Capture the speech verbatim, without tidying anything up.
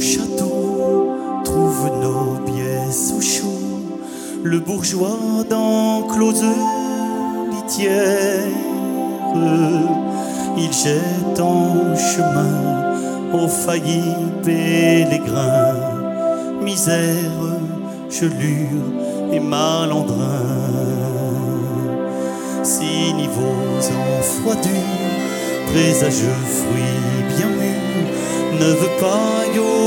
château trouve nos pièces au chaud, le bourgeois d'enclose litière, il jette en chemin aux faillis pèlerins misère, chelure et malandrin. Si niveaux enfroidus, présageux fruits bien mûrs, ne veut pas yo